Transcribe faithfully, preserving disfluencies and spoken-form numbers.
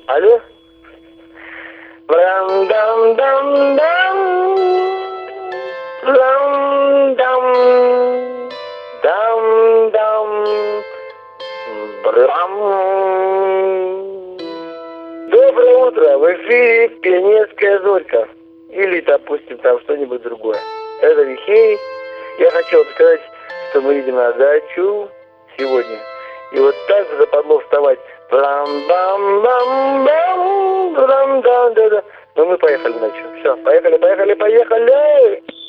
Алло? Брам-дам-дам-дам. Брам-дам. Дам-дам. Брам. Доброе утро. В эфире пионерская зорька. Или, допустим, там что-нибудь другое. Это Михей. Я хотел сказать, что мы едем на дачу сегодня. И вот так западло вставать. Брам-бам-бам-бам. Брам-дам-да-да. Ну мы поехали ночью. Все, поехали, поехали, поехали.